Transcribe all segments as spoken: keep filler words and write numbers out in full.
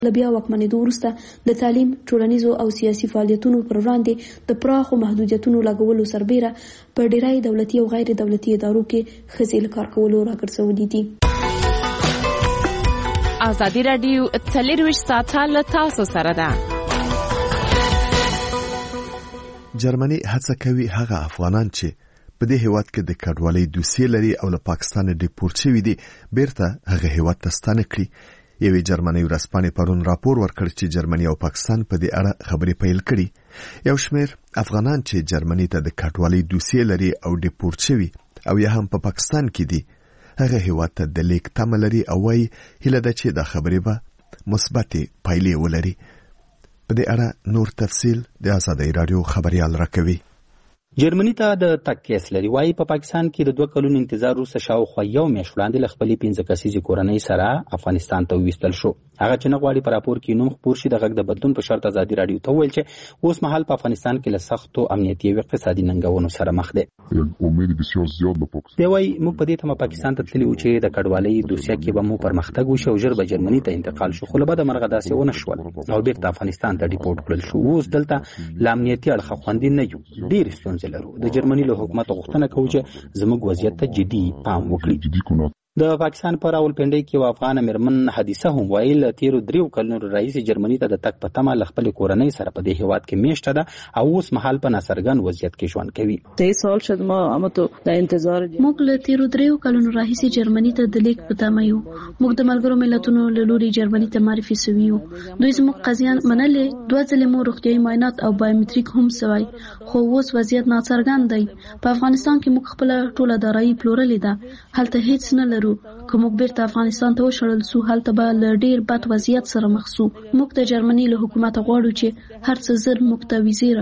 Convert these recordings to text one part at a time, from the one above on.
له بیا واکمنېدو وروسته د تعلیم، ټولنیزو او سیاسي فعالیتونو پر وړاندې د پراخو محدودیتونو لګولو سربیره په ډیری دولتي او غیر دولتي ادارو کې ښځې له کار کولو راګرځولي دي. ازادي راډیو څلرویشت ساعته له تاسو سره ده. جرمني هڅه کوي هغه افغانان چې په دې هیواد کې د کډوالۍ دوسیې لري او له پاکستان ډیپورټ شوي دي بیرته هغه هیواد ته ستانه کړي. یوې جرمني ورځپاڼې پرون راپور ورکړ چې جرمني او پاکستان په دې اړه خبرې پیل کړي. یو شمېر افغانان چې جرمني ته د کډوالۍ دوسیې لري او ډیپورټ شوي او یا هم په پاکستان کې دي هغه هیواد ته د لیک تمه لري او وايي هیله ده چې دا خبرې به مثبتې پایلې ولري. په دې اړه نور تفصیل د ازادۍ راډیو خبريال راکوي. جرمني ته د تګ کیس لري. وايي په پاکستان کې د دوه کلونو انتظار وروسته شاوخوا یو میاشت وړاندې له خپلې پنځه کسیزې کورنۍ سره افغانستان ته وویستل شو. هغه چې نه غواړي په راپور کې نوم خپور شي د غږ د بدلون په شرط ازادي راډیو ته وویل چې اوس مهال په افغانستان کې له سختو امنیتي او اقتصادي ننګونو سره مخ دی. دی وايي موږ په دې تمه پاکستان ته تللي وو چې د کډوالۍ دوسیه کې به مو پرمختګ وشي او ژر به جرمني ته انتقال شو، خو له بده مرغه داسې ونه شول او بیرته افغانستان ته ډیپورټ کړل شو. اوس دلته له امنیتي اړخه خوندي نه یو، ډېرې ستونزې لرو. د جرمني له حکومت غوښتنه کوي چې زموږ وضعیت ته جدي پام وکړي. د پاکستان په راولپنډۍ کې یو افغان مېرمن حدیثه هم وایي له تیرو دریو کلونو راهیسې جرمني ته د تګ په تمه له خپلې کورنۍ سره په دې هیواد کې میشته ده او اوس مهال په ناڅرګند وضعیت کې ژوند کوي. موږ له تیرو دریو کلونو راهیسې جرمني ته د لیک په تمه یو. موږ د ملګرو ملتونو له لوري جرمني ته معرفي سوي یو. دوی زموږ قضیه منلې، دوه ځلې مو روغتیایي معاینات او بایومټریک هم سوی، خو اوس وضعیت ناڅرګند دی. په افغانستان کې موږ خپله ټوله دارایي پلورلې ده، هلته هیڅ نه لرو. که موږ بیرته افغانستان ته وشړل سو هلته به له ډیر بد وضعیت سره مخ سو. موږ د جرمني له حکومت غواړو چې هر څه زر موږ ته ویزې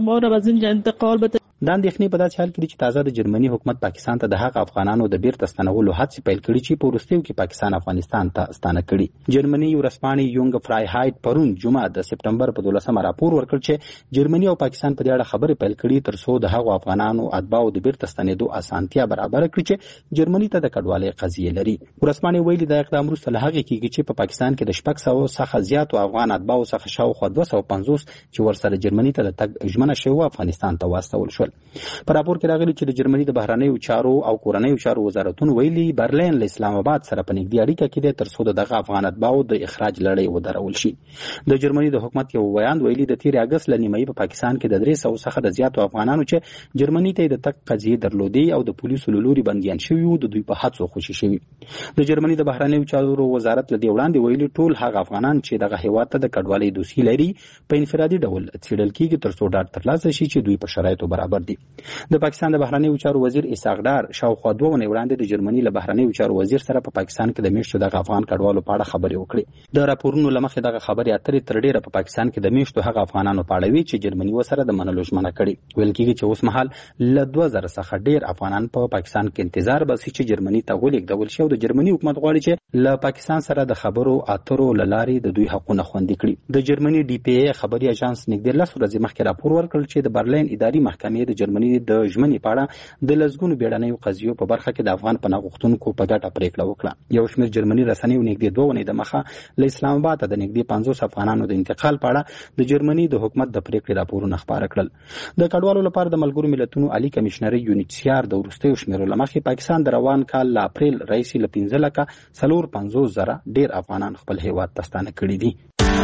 راکړي. دا اندېښنې په داسې حال کې دي چې تازه د جرمني حکومت پاکستان ته د هغه افغانانو د بیرته ستنولو هڅې پیل کړي چې په وروستیو کې پاکستان افغانستان ته ستانه کړي. جرمني ورځپاڼې یونګ فرایهایټ پرون جمعه د سپټمبر په دولسمه راپور ورکړ چې جرمني او پاکستان په دې اړه خبرې پیل کړي تر څو د هغو افغانانو اتباعو د بیرته ستنېدو اسانتیا برابر کړي چې جرمني ته د کډوالۍ قضیې لري. ورځپاڼې ویلي دا اقدام وروسته له هغې کېږي چې په پاکستان کې د شپږ سوه څخه زیاتو افغان اتباعو څخه شاوخوا دوه سوه پنځوس چې ورسره جرمني ته د تګ ژمنه شوې وه افغانستان ته واستول شول. په راپور کې راغلي چې د جرمني د بهرنیو چارو او کورنیو چارو وزارتونو ویلي برلین له اسلام آباد سره په نږدې اړیکه کې دی تر څو د دغه افغان اتباعو د اخراج لړۍ ودرول شي. د جرمني د حکومت یو ویاند ویلي د تیر اګست له نیمایي په پاکستان کې د درې سوه څخه د زیاتو افغانانو چې جرمني ته د تګ قضیې درلودې او د پولیسو له لوري بندیان شوي وو د دوی په هڅو خوشي شوي. د جرمني د بهرنیو چارو وزارت له دې وړاندې ویلي ټول هغه افغانان چې دغه هیواد ته د کډوالۍ دوسیې لري په انفرادي ډول څېړل کېږي تر څو ډاډ ترلاسه شي چې دوی په شرایطو برابر دي. د پاکستان د بهرنیو چارو وزیر اسحاق ډار شاوخوا دوه اونۍ وړاندې د جرمني له بهرنیو چارو وزیر سره په پاکستان کې د میشتو دغه افغان کډوالو په اړه خبرې وکړې. د راپورونو له مخې دغه خبرې اترې تر ډېره په پاکستان کې د میشتو هغه افغانانو په اړه وي چې جرمني ورسره د منلو ژمنه کړې. ویل کېږي چې اوس مهال له دوه زره څخه ډېر افغانان په پاکستان کې انتظار باسي چې جرمني ته ولېږدول شي او د جرمني حکومت غواړي چې له پاکستان سره د خبرو اترو له لارې د دوی حقونه خوندي کړي. د جرمني ډي پی ای خبري اژانس نږدې لس ورځې مخکې راپور ورکړ چې د برلین اداري محکمې د جرمني د ژمنې په اړه د لسګونو بیړنیو قضیو په برخه کې د افغان پناه غوښتونکو په ګټه پریکړه وکړه. یو شمېر جرمني رسنیو نږدې دوه اونۍ د مخه له اسلام آباد ته د نږدې پنځوس افغانانو د انتقال په اړه د جرمني د حکومت د پریکړې راپورونه خپاره کړل. د کډوالو لپاره د ملګرو ملتونو عالی کمشنري یونیسیار د وروستیو شمیرو له مخې پاکستان د روان کال له اپریل راهیسې له پنځه لکه څلور پنځوس زره ډېر افغانان خپل هیواد ته ستانه کړي دي.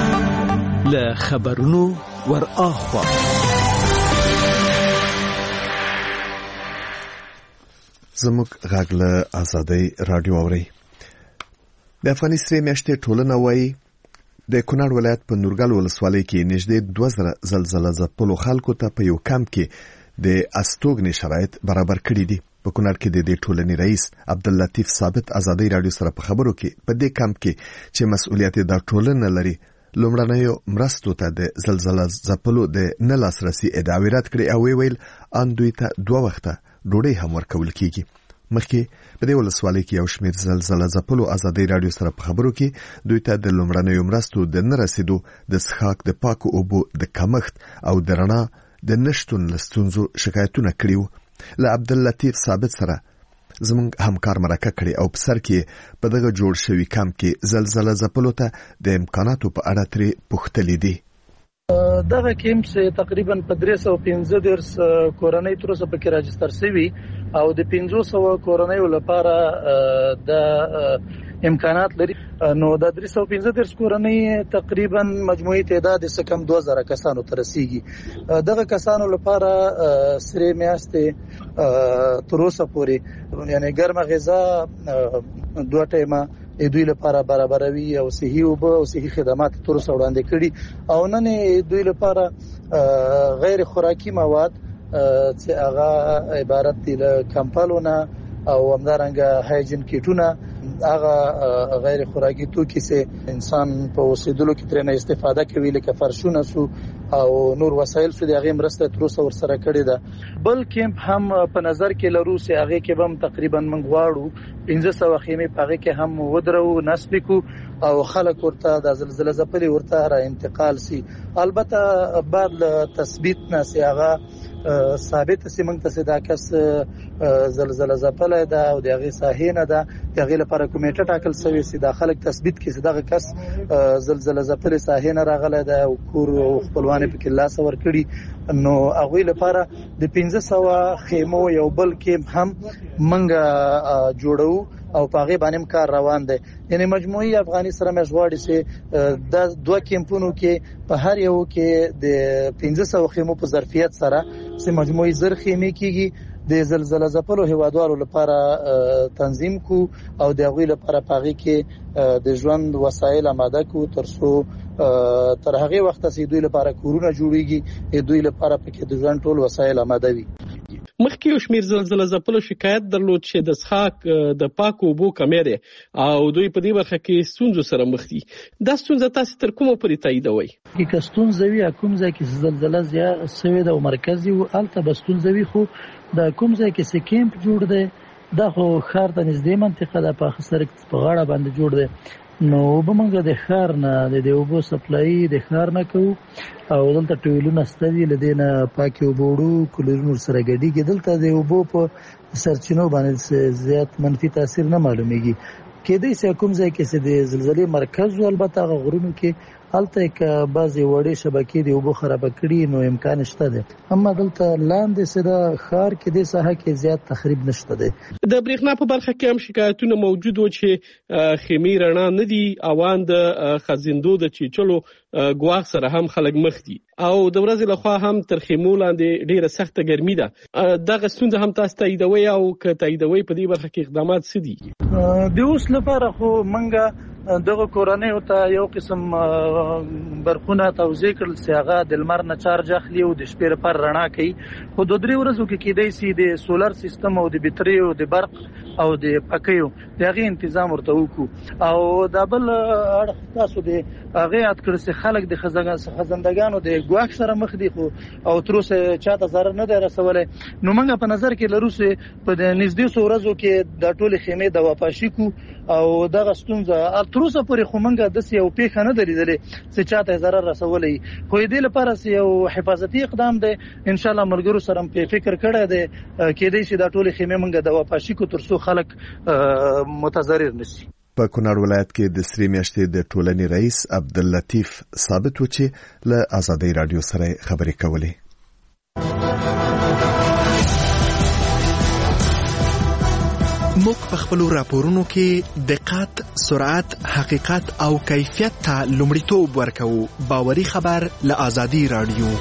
له خبرونو ور اخوا زموږ غږ له ازادۍ راډیو اوري. د افغاني سرې میاشتې ټولنه وایي د کونړ ولایت په نورګل ولسوالۍ کې نږدې دوه زره زلزله ځپلو خلکو ته په یو کمپ کې د استوګنې شرایط برابر کړي دي. په کونړ کې د دې ټولنې رئیس عبداللطیف ثابت ازادۍ راډیو سره په خبرو کې په دې کمپ کې چې مسؤلیت د ټولنه لري لومړنیو مرستو ته د زلزله ځپلو د نه لاسرسي ادعاوې رد کړې او ویل ان دوی ته دوه وخته ډوډۍ هم ورکول کیږي. مخکې په دې ولسوالۍ کې یو شمېر زلزله ځپلو ازادۍ راډیو سره په خبرو کې دوی ته د لومړنیو مرستو د نه رسیدو د څښاک د پاکو اوبو د کمښت او د رڼا د نشتون له ستونزو شکایتونه کړي وو. له عبداللطیف ثابت سره زموږ همکار مرکه کړي او په سر کې په دغه جوړ شوی کمپ کې زلزلہ ځپلو ته د امکاناتو په اړه ترې پوښتلي دي. دغه کیمپ سه تقریبا په درې سوه پنځه دېرش کورنۍ تر اوسه پکې راجستر شوي او د پنځه سوه کورنۍ لپاره د امکانات لري. نو د درې سوه پنځه دېرش کورنۍ تقریبا مجموعي تعداد څه کم دوه زره کسانو ته رسیږي. دغه کسانو لپاره سره میاشتې تر اوسه پورې یعنی ګرمه غذا دوه ټیمه دوی لپاره برابروي او صحي اوبه او صحي خدمات تر اوسه وړاندې کړي او نن دوی لپاره غیر خوراکي مواد چې هغه عبارت دي له کمپالونه او همدارنګه هایجین کیټونه هغه غیر خوراکي توکي چې انسان په اوسېدلو کې ترنه استفاده کوي لکه فرشونه سو او نور وسایل سو د هغه مرسته تر اوسه ورسره کړی ده. بل کیمپ هم په نظر کې لرو چې هغه کې هم تقریبا منغ واړو پنځه سوه خیمه پاغه کې هم ودرو نسب کو او خلک ورته د زلزلہ ځپلي ورته را انتقال سي. البته بعد تثبیت نه سي هغه ثابت سي موږ ته صدا کس زلزلہ ځپلای ده او دغه ساحې نه ده دغه لپاره کمیټه ټاکل شوی سي د خلک تثبیت کې دغه کس زلزلہ ځپلې ساحې نه راغلی ده او کور او خپلوان په کې لاس ور کړی. نو هغه لپاره د پنځه سوه خیمو یو بل کې هم منګه جوړو او په هغه باندې کار روان دی. یعنی مجموعي افغاني سره مشغوړ سي د دوه کیمپونو کې په هر یو کې د پنځه سوه خیمو په ظرفیت سره سي مجموعي زر خیمه کېږي د زلزلہ ځپلو هیوادوالو لپاره تنظیم کو او د هغوی لپاره پاغي کې د ژوند وسایل آماده کو ترڅو تر هغه وخت چې دوی لپاره کورونه جوړیږي دوی لپاره پکې د ژوند ټول وسایل آماده وي. مخکې یو شمیر زلزلہ ځپلو شکایت درلود چې د څښاک د پاکو اوبو کمی دی او دوی په دې برخه کې ستونزو سره مخ دي. دا ستونزه تاسو تر کومه پورې تاییدوئ؟ کې ستونزه وي کوم ځای کې زلزلہ زیات سوي د مرکزي او الته بستونزه وي خو د کوم ځای کې چې کیمپ جوړ دی دا خو ښار ته نږدې منطقه ده په سرک په غاړه باندې جوړ دی. نو به موږ د ښار نه د اوبو سپلای د ښار نه کوو او دلته ټویلونه ستدي لدينا پاکي وبوړو کلورونو سره ګډيږي. دلته د اوبو په سرچینو باندې زیات منفي تاثیر نه معلومیږي. کېدای شي کوم ځای کې چې د زلزلې مرکز البته غرونو کې الته کې بعضي وړې شبکې د اوبو خراب کړي نو امکان شته ده اما دلته لاندې سره ښار کې د ساحه کې زیات تخریب نشته ده. د برېښنا په برخه کې هم شکایتونه موجود و چې خیمې رڼا نه دي اوان د خزیندو د چیچلو ګواښ سره هم خلک مخ دي او د ورځې لخوا هم تر خیمو لاندې ډیره سخته ګرمي ده. دغه ستونزه هم تاسو تاییدوي او که تاییدوي په دې برخه کې اقدامات څه دي؟ د اوس لپاره خو منګه دغه کورنۍ ته یو قسم برخونه توزیع کړل چې هغه د لمر نه چارج اخلي او د شپې لپاره رڼا کوي. خو د درې ورځو کې کېدای شي د سولر سیستم او د بټري او د برق او د پکیو دغه تنظیم ورته وکړو او د بل اړه تاسو د هغه یاد کړئ چې خلک د خزندګانو د ګواښ سره مخ دي خو او تر اوسه چاته ضرر نه دی رسولی. نو موږ په نظر کې لرو چې په د نږدې څو ورځو کې د ټولې خیمې د واپاشي کو او دغه ستونزه تر اوسه پورې خو موږ داسې یو پیښه نه ده لیدلې چې چاته ضرر رسولی. خو دې لپاره یو حفاظتي اقدام دی ان شاء الله ملګرو سره په فکر کړی دی کېدای شي دا ټولې خیمې موږ د واپاشي کو ترڅو خلک متضرر نشي. په کونړ ولایت کې د سری میاشتې د ټولنې رئیس عبداللطیف ثابت و چې له آزادۍ رادیو سره خبرې کولې. موږ په خپلو راپورونو کې دقت، سرعت، حقیقت او کیفیت ته لومړیتوب ورکوو. باوري خبر له آزادۍ رادیو.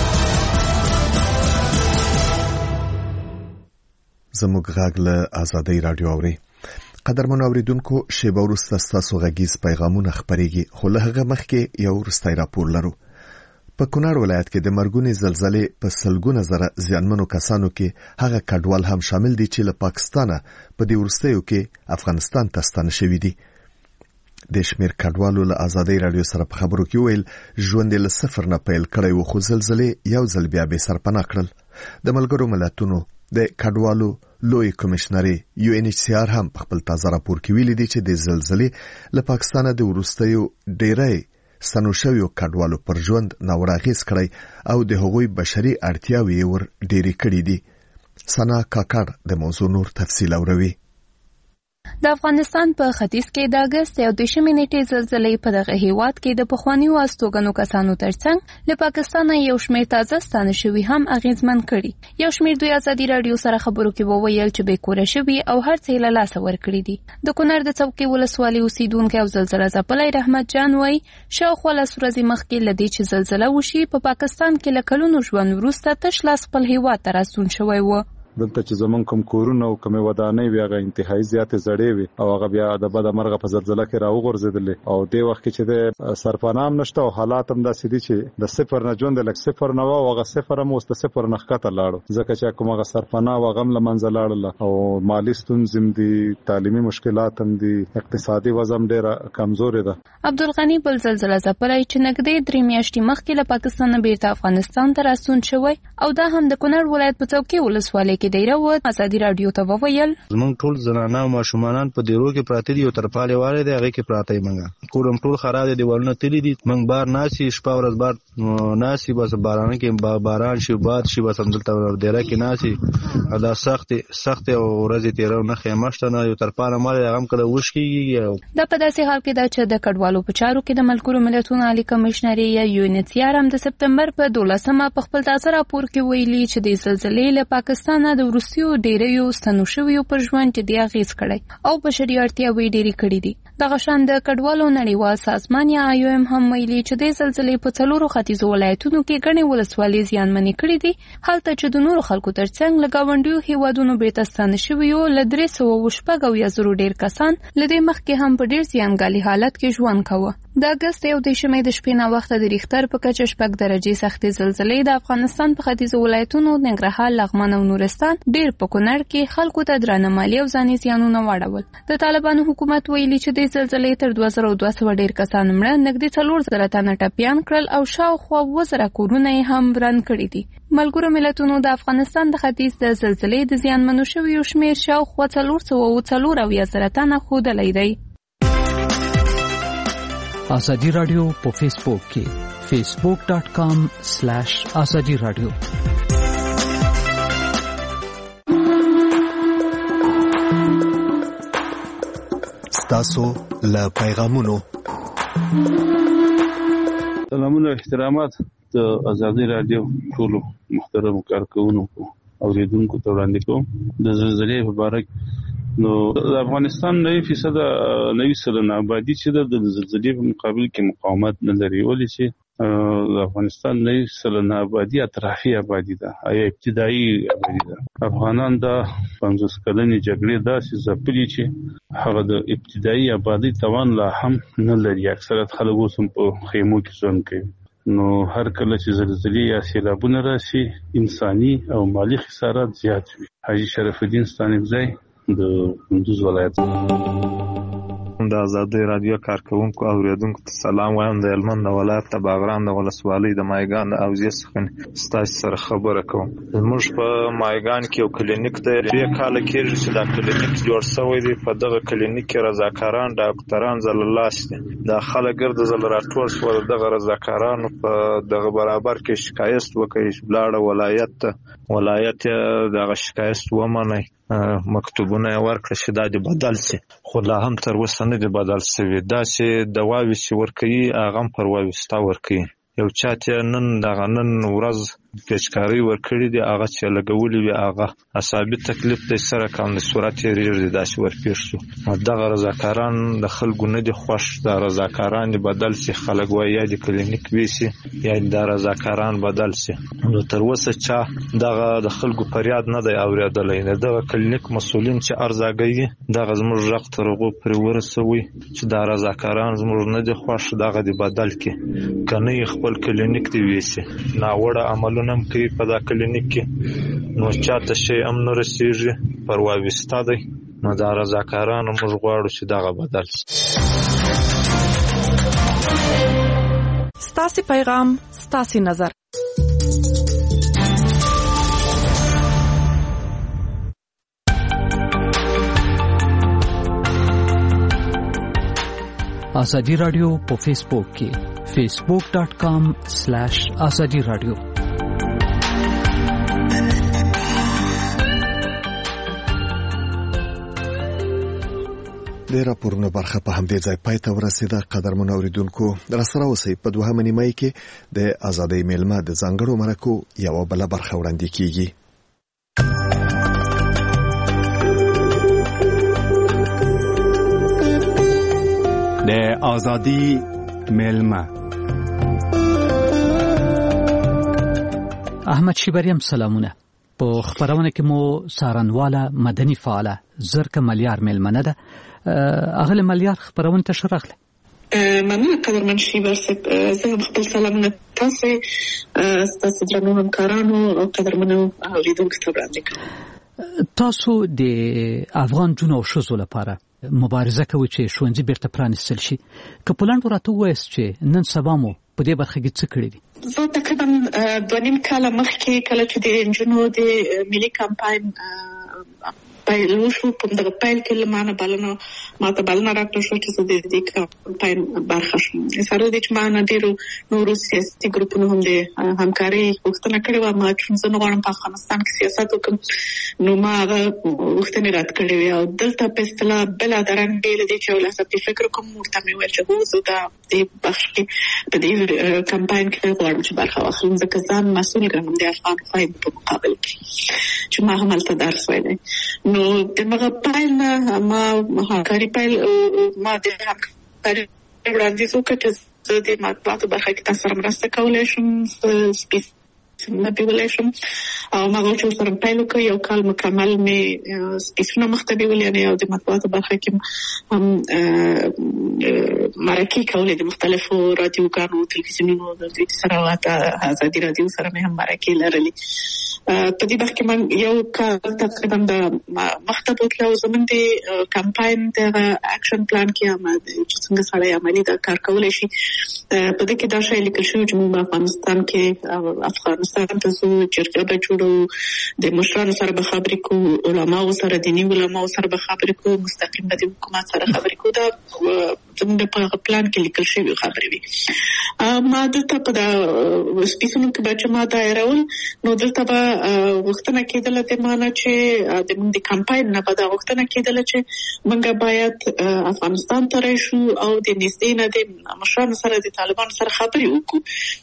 زموږ غږ له آزادۍ رادیو اوري. قدرمن اوریدونکو شیبه وروسته ستاسو غږیز پیغامونه خپرېږي خو له هغه مخکې یو وروستی راپور لرو. په کونړ ولایت کې د مرګونې زلزلې په سلګونه زره زیانمنو کسانو کې هغه کډوال هم شامل دي چې له پاکستانه په دې وروستیو کې افغانستان ته ستانه شوي دي. د شمیر کډوالو له آزادۍ رادیو سره په خبرو کې ویل ژوند له صفر نه پیل کړی و خو زلزلې یو ځل بیا بې سرپناه کړل. د ملګرو ملتونو د کډوالو لوی کمشنري یو ان ایچ سی آر هم په خپل تازه راپور کې ویلي دي چې د زلزلې له پاکستانه د وروستیو ډیری ستنو شویو کډوالو پر ژوند ناوړه اغېز کړی او د هغوی بشري اړتیاوې ور ډېرې کړې دي. سنا کاکړ د موضوع نور تفصیل اوروي. د افغانستان په ختیځ کې د اگست یو دېرشمې نیټې زلزلې په دغه هیواد کې د پخوانیو استوګنو کسانو ترڅنګ له پاکستانه یو شمېر تازه ستانه شوي هم اغیزمن کړي. یو شمېر دوی ازادي راډیو سره خبرو کې وویل چې بې کوره شوي او هر څه له لاسه ورکړي دي. د کونړ د څوکۍ ولسوالۍ اوسیدونکی او زلزله ځپلی رحمت جان وایي شاوخوا لس ورځې مخکې له دې چې زلزله وشي په پاکستان کې له کلونو ژوند وروسته تش لاس خپل هیواد ته راستون شوی و. دلته چې زمون کوم کورونه او کوم ودانۍ وی هغه انتهایی زیاتې زړې وي او هغه بیا د بد مرغه په زلزلہ کې راوغورځېدلې او د وخت کې چې د سرپنام نشته او حالات هم داسې دي چې د صفر نه ژوند لک صفر نه و او هغه صفر هم اوس د صفر نه ښکته لاړو ځکه چې کوم هغه سرپنا و غم لمنځه لاړل او مالی ستونزې دي تعلیمي مشکلات هم دي اقتصادي وضع هم ډېره کمزورې ده. عبدالغنی بل زلزله ځپلی چې نږدې درې میاشتې مخکې له پاکستان بیرته افغانستان ته راستون شوی او دا هم د کونړ ولایت په څوکۍ ولسوالۍ کې دیره و. ازادي راډیو ته وویل زمونږ ټول زنانه او ماشومان په دیرو کې پراته دي او ترپالې والے دی هغه کې پراته منګه کورم ټول خراب دي دیوالونه تللی دي منګ بار ناسي شپه ورځ بار ناسي بس باران کې باران شي باد شي بس همدلته دیره کې ناسي دا سخت سخت او ورځې تیرو نه خیمشته نه یو ترپاله مال هغه کله وش کیږي. دا په داسې حال کې دا چې د کډوالو په چارو کې د ملګرو ملتونو عالی کمشنري یا یو ان ایچ سی آر هم د سپتمبر په دولسمه په خپل تازه راپور کې ویلي چې د زلزلې له پاکستان د روسیې ډېریو ستنو شویو پر ژوند جدي اغېز کړی او بشري اړتیاوې ډېرې کړې دي. دغه شان د کډوالو نړیوال سازمان یا آی او ایم هم ویلي چې د زلزلې په څلورو ختیځو ولایتونو کې ګڼې ولسوالۍ زیانمنې کړې دي هلته چې د نورو خلکو ترڅنګ له ګاونډیو هیوادونو بیرته ستانه شویو له درې سوه شپږ اویا زرو ډېر کسان له دې مخکې هم په ډېر زیانګالي حالت کې ژوند کاوه. د اګست یو دېرشمې د شپې ناوخته د ریختر په کچه شپږ درجې سختې زلزلې د افغانستان په ختیځو ولایتونو ننګرهار لغمان او نورستان ډېر په کونړ کې خلکو ته درانه مالي او ځاني زیانونه واړول. د طالبانو حکومت ویلي چې د زلزلې تر دوه زره دوه سوه ډېر کسان مړه نږدې څلور زره تنه ټپیان کړل او شاوخوا اووه زره کورونه یې هم وران کړي دي. ملګرو ملتونو د افغانستان د ختیځ د زلزلې د زیانمنو شویو شمېر شاوخوا څلور سوه او څلور اویا زره تنه ښودلی دی. ازادي راډیو په فیسبوک کې فیسبوک ډاٹ کام سلیش ازادي راډیو. ستاسو له پیغامونو سلامونه احترامات د ازادي راډیو ټول محترم کارکونکو اوریدونکو ته وړاندې کوم. د زلزلې په اړه نو د افغانستان نوي فیصد نوي سلنه آبادی چې د زلزلې په مقابل کې مقاومت نه لري ولې چې د افغانستان نوي سلنه آبادی اطرافي آبادی ده یا ابتدایي آبادی ده. افغانان د پنځوس کلنې جګړې داسې ځپلي چې هغه د ابتدایي آبادی توان لا هم نه لري. اکثریت خلک اوس هم په خیمو کې ژوند کوي. نو هر کله چې زلزلې یا سیلابونه راشي انساني او مالی خسارات زیات وي. حاجي شرف الدین ستانکزی د کندوز ولایت. د ازادي رادیو کارکونکو اوریدونکو ته سلام وایم. د هلمند ولایت د باغران د ولسوالۍ د مایګان د اوزې څخه ستاسو سره خبره کوم. زموږ په مایګان کې یو کلینیک دی. درې کاله کېږي چې دا کلینیک جوړ شوی دی. په دغه کلینیک کې رضاکاران ډاکټران زللاس دي. دا خلک ګرد زل راټول شول. دغه رضاکارانو په دغه برابر کې شکایت وکړي لاړه ولایت ته ولایت دغه شکایت ومني مکتوبونه ورکړه چې دا د بدل سي خو لا هم تر اوسه نه دی بدل سوي. دا چې دواوي چې ورکوي هغه هم پر واوستا ورکوي. یو چاته نن دغه نن ورځ پیچکاری ورکړي دي هغه چې لګولي وي هغه عصبي تکلیف د سره کاندي صورت یې ریږي داسې ورپېښ شو. دغه رضاکاران د خلکو نه دي خوښ. د رضاکاران دي بدل سي خلک وایي یا د کلینیک ویسي یا د رضاکاران بدل سي. نو تر اوسه چا دغه د خلکو فریاد نه دی اوریدلی. دغه کلینیک مسولین چې ارزاګي دغه زموږ غږ تر هغو پورې ورسوي چې دا رضاکاران زموږ نه دي خوښ دغه دي بدل کړي که نه خپل کلینیک دی ویسي. ناوړه عملونه هم کوي په دا کلینیک کې نو چاته شی هم نه رسېږي پر واوستا دی. نو دا رضاکارانو موږ غواړو چې دغه بدل شي. ستاسې پیغام ستاسې نظر. ازادي راډیو په فیسبوک کې فیسبوک ډاٹ کام سلیش ازادي راډیو. د راپورونو برخه په همدې ځای پای ته ورسېده. قدرمن اوریدونکو راسره اوسئ. په دوهمه نیمه کې د ازادۍ میلمه د ځانګړو مرکو یوه بله برخه وړاندې کیږي. د ازادۍ میلمه احمد شیبریم سلامونه. په خبرونه کې مو سارنواله مدني فعاله زرکه ملیار میلمنه ده. اغله ملیار خبرونه ته شرحله. مننه قدرمن شیبر صاحب. زه خپل سلامونه تاسو تاسو درنو همکارانو او قدرمنو اوریدونکو ته وړاندې کوم. تاسو د افغان جنو او شوزو لپاره مبارزه کوي چې ښوونځي بیرته پرانیستل شي. که پلان ورته وایست چې نن سبا مو په دې برخه کې څه کړی دي؟ زه تقریبا دوه نیم کاله مخکې کله چې د انجونو د ملي کمپاین پیل وشو په دغه پیل کې لمانه بلنه ماته بلنه راکړه شو چې د دې کمپاین برخه شم. سره د چې ما نه ډیرو نورو سیاسي ګروپونو هم د همکاري غوښتنه کړې و. ما چې زه نه غواړم په افغانستان کې سیاست وکړم نو ما هغه غوښتنې رد کړې وې او دلته په اصطلاح بلا درنګ بیل دي چې ولاسه فکر کوم ورته مې ویل چې هو زه دا د بخش کې په دې کمپاین کې غواړم چې برخه واخلم ځکه ځان مسؤل ګڼم د افغان خویندو په مقابل کې چې ما هم هلته درس ویلی. نو دغه پیل نه ما همکاري پیل ما د همکاري وړاندیز وکړ چې زه د مطبوعاتو برخه کې تاسو سره مرسته کولی شم سپیس نه بیولی شم او ما غوښتل سره پیل وکړ. یو کال مکمل مې سپیسونه مخته بیولي یعنې او د مطبوعاتو برخه کې هم مرکې کولې د مختلفو رادیوګانو تلویزیونونو د دوی سره ازادي رادیو سره مې هم مرکې لرلې. په دې وخت کې من یو کال تقریبا د مخته بوتله او زموږ د کمپاین د اکشن پلان کې هم چې څنګه سړی عملي دا کار کولی شي په دې کې دا شی لیکل شوی چې موږ افغانستان کې افغانستان ته ځو جرګه به جوړو د مشرانو سره به خبرې کوو علماو سره دیني علماو سره به خبرې کوو مستقیم به د حکومت سره خبرې کوو. دا زموږ په پلان کې لیکل شوی خبرې وي. ما دلته په دا سپیسونو کې به چې ما دایرول نو دلته به غوښتنه کېدله د مانه چې د موږ د کمپاین نه به دا غوښتنه کېدله چې موږ باید افغانستان ته راشو او د نږدې نه د مشرانو سره د طالبانو سره خبرې وکړو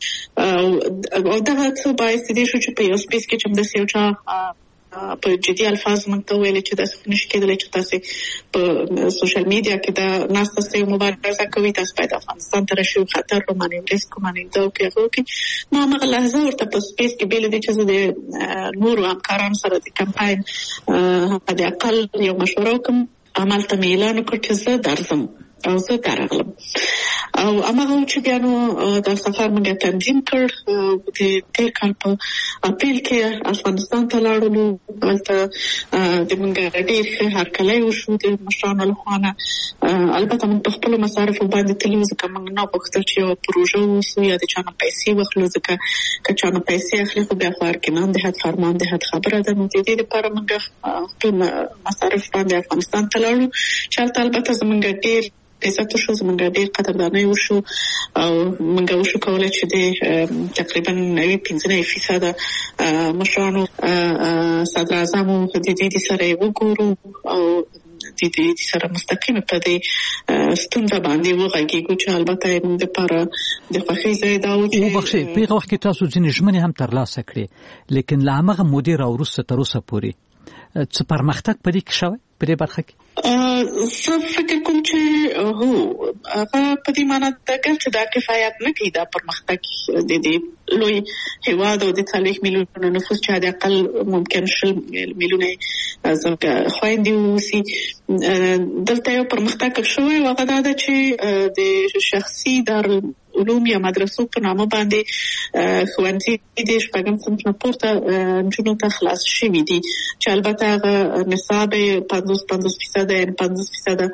او دغه څه باعث دې شو چې په یو سپیس کې چې همداسې یو چا په جدي الفاظ موږ ته ویلې چې داسې خو نشي کېدلی چې تاسې په سوشل میډیا کې دا ناسته سئ مبارزه کوئ تاسو باید افغانستان ته راشئ خطر ومنئ ریسک ومنئ دا وکړئ هغه وکړئ. ما هماغه لحظه ورته په سپیس کې بېله دې چې زه د نورو همکارانو سره د کمپاین حد اقل یو مشوره وکړم همالته مې اعلان وکړ چې زه درځم او زه درغلم او هماغه چې بیا نو دا سفر موږ تنظیم کړ. د تېر کال په اپریل کې افغانستان ته لاړو. هلته د موږ ډېر ښه هرکلی وشو د مشرانو لخوا نه. البته موږ په خپلو مصارفو باندې تللي وو ځکه موږ نه غوښتل چې یوه پروژه واوسو یا د چا نه پیسې واخلو ځکه که چا نه پیسې اخلي خو بیا خو ارکانان د حد فرمان د حد خبره ده. نو د دې لپاره موږ خپل مصارف باندې افغانستان ته لاړو چې هلته البته زموږ ډېر عزت وشو زموږ ډېر قدردانۍ وشو او موږ وشو کولی چې د تقریبا نوي پنځه نوي فیصده مشرانو صدر اعظمو د دې سره یې وګورو او د دې سره مستقیم په دې ستونزه باندې وغږیږو چې البته موږ لپاره د خوښۍ ځای دا و چې وبخښئ په هغه وخت کې تاسو ځینې ژمنې هم ترلاسه کړې لیکن له هماغه مودې راوروسته تر اوسه پورې څه پرمختګ په دې کې شوی په دې برخه کې؟ زه فکر کوم چې هو هغه په دې معنا ده چې دا کفایت نه کوي دا پرمختګ د دې لوی هېواد او د څلوېښت میلیونه نفوس چې حد اقل ممکن شل میلیونه خویندې واوسي. دلته یو پرمختګ شوی او هغه دا ده چې د شخصي دارالعلوم یا مدرسو په نامه باندې ښوونځي د شپږم صنف نه پورته نجونو ته خلاص شوي دي چې البته هغه نصاب پنځوس پنځوس فیصده یعنې پنځوس فیصده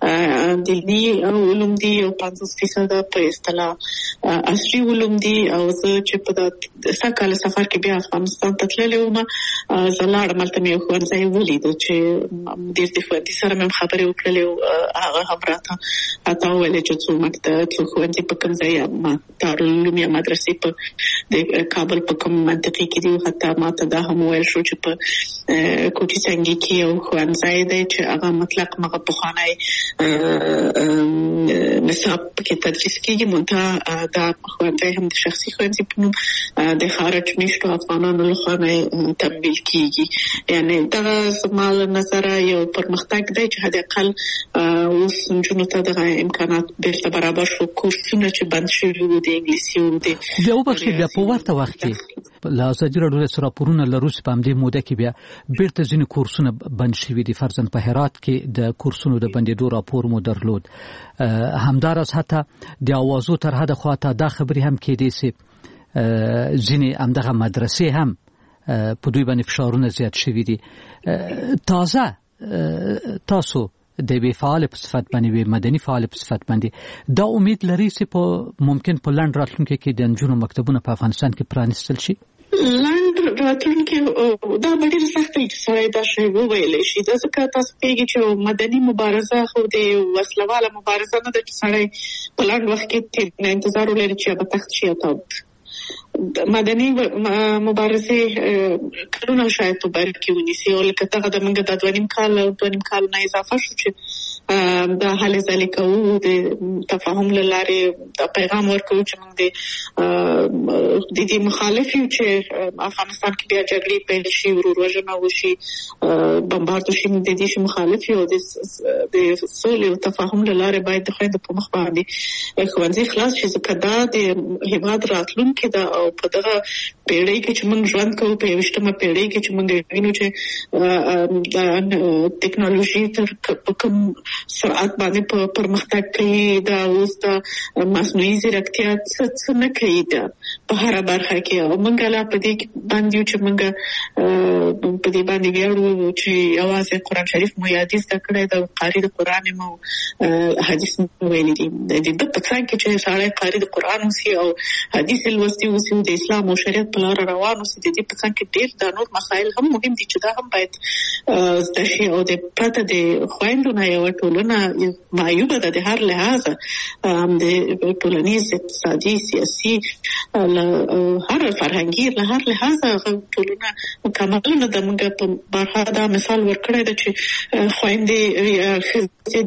دیني علوم دي او پنځوس فیصده په اصطلاح عصري علوم دي. او زه چې په سږ کال سفر کې بیا افغانستان ته تللې وم زه لاړم هلته مې یو ښوونځی ولیدو چې ډېر د ښوونځي سره مې هم خبرې وکړلې او هغه هم راته راته وویلې چې څو مکتب څو ښوونځي په کوم ځای یا دارالعلوم یا مدرسې په د کابل په کوم منطقه کې دی. حتی ماته دا هم ویل شو چې په کوټي څنګه کې یو ښوونځی دی چې هغه مطلق مغه په خانای نصاب کې تدریس کېږي، مونږ دا ښوونځی هم د شخصي ښوونځي په نوم د خارج میشتو افغانانو لخوا نه تمویل کېږي. یعنی دا زما له نظره یو پرمختګ دی چې حد اقل اوس نجونو ته دغه امکانات بیرته برابر شو. کورسونه چې بند شوي وو د انګلیسي او د بیا وبخښئ بیا په ورته وخت کې له ازادي راډیو سره راپورونه له روس په همدې موده کې بیا بیرته ځینې کورسونه بند شوي دي. فرضاً په هرات کې د کورسونو د بندېدو راپور مو درلود. همداراز حتی د اوازو تر حده خواته دا خبرې هم کېدې چې ځینې همدغه مدرسې هم په دوی باندې فشارونه زیات شوي دي. تازه تاسو د بي فعال په صفت باندې مدني فعال په صفت باندې دا امید لري چې په ممکن په لند راتلونکي کې د نجونو مکتبونه په افغانستان کې پرانیستل شي؟ لند راتلونکي دا ډېر سخت دی چې سړی دا شی وویلی شي. دا ځکه تاسو پوهېږئ چې مدني مبارزه خو د وسلواله مبارزه نه ده چې سړی په لنډ وخت کې انتظار ولري چې به تخت شي او تاب. مدني مبارزه کلونه شاید په بر کې ونیسي او لکه دغه د منګه د دوه نیم کال او دوه نیم کال نه اضافه شو چې دا حل ځلې کوو د تفاهم له لارې د پیغام ورکوو چې موږ د د دې مخالف یو چې افغانستان کې بیا جګړې پیل شي، وروژنه وشي، بمبارد شي. موږ د دې مخالف یو د سولې او تفاهم له لارې باید د خویندو په مخ باندې ښوونځي خلاص شي، ځکه دا د هېواد راتلونکی ده. او په دغه پیړۍ کې چې موږ ژوند کوو، په یویشتمه پیړۍ کې چې موږ وینو چې د ټیکنالوژي تر په کوم سرعت باندې پرمختګ کوي، دا اوس د مصنوعي ځیرکتیا څه نه کوي دا په هره برخه کې. او موږ لا په دې باندې یو چې موږ په دې باندې ویاړو چې یوازې قرآن شریف مو یادي زده کړی ده، قاري د قرآن مو حدیث مو ویلي دي. د دې په څنګ کې چې سړی قاري د قرآن اوسي او حدیث لوستي اوسي د اسلام او شریعت په لار روان اوسي، د دې په څنګ کې ډېر د نور مسایل هم مهم دي چې دا هم باید زده شي. او د پرته د خویندو نه یو ټولنه معیوبه ده د هر لحاظ، د ټولنیز، اقتصادي، سیاسي، هر فرهنګي، له هر لحاظ ټولنه مکمل نه ده. موږ په برخه دا مثال ورکړی ده چې خویندې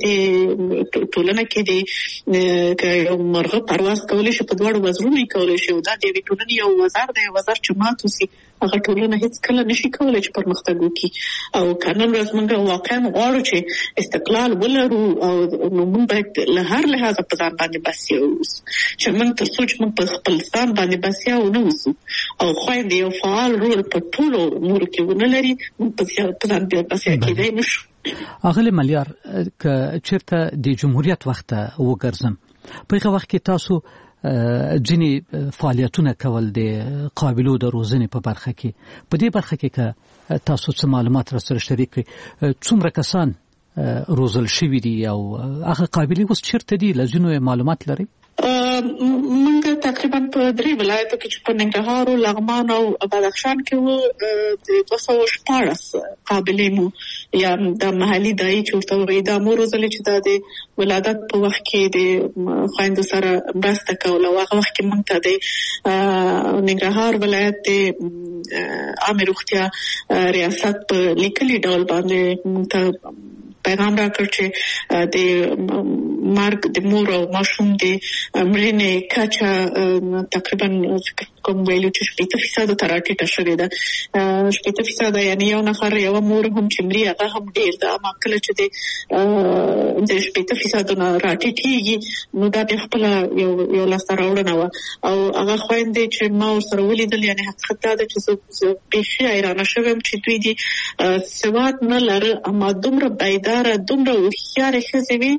د ټولنه کې د یو مرغه پرواز کولی شي، په دواړو وزرونو یې کولی شي. دا د یوې ټولنې یو وزر دی، یو وزر چې مات اوسي هغه ټولنه هیڅ کله نشي کولی چې پرمختګ وکړي. او که نن ورځ موږ واقعا غواړو چې استقلال ولرو، او نو موږ باید له هر لحاظه په ځان باندې بسیا اوسو، چې موږ تر څو چې موږ په خپل ځان باندې بسیا ونه اوسو او خویندې یو فعال رول په ټولو امورو کې ونه لري، موږ په ځان بسیا کېدای نشو. اغلی ملیار، که چیرته د جمهوریت وخت وګرځم، په هغه وخت کې تاسو ځینې فعالیتونه کول د قابلو د روزنې په برخه کې. په دې برخه کې که تاسو څه معلومات را سره شریک کړئ، څومره کسان روزل شوي دي او هغه قابلې اوس چیرته دي؟ له ځینو معلومات لرئ؟ موږ تقریبا په درې ولایتو کې چې په ننګرهار او لغمان او بدخشان کې وو د دوه سوه شپاړس قابلې مو یا د محلي دایي چې ورته وایي دا مو روزلې چې دا د ولادت په وخت کې د خویندو سره مرسته کوله. او هغه وخت کې موږ ته د ننګرهار ولایت د عامه روغتیا ریاست په لیکلي ډول باندې موږ ته پیغام راکړ چې د مرګ د مور او ماشوم د مړینې کچه تقریبا کوم ویلو چې شپږ فیصد ته راټیټه شوې ده. شپږ فیصد یعنی یو نفر یو مور هم چې مري هغه هم ډیر ده. اما کله چې د د شپږ فیصد نه راټیټېږي نو دا د خپل یو یو لاسته راوړنه وه. او هغه خویندې چې ما ورسره ولیدل، یعنی حقیقت دا ده چې زه بیخي حیرانه شوم چې دوی د سواد نه لري، اما دومره بیداره، دومره هوښیارې ښځې وي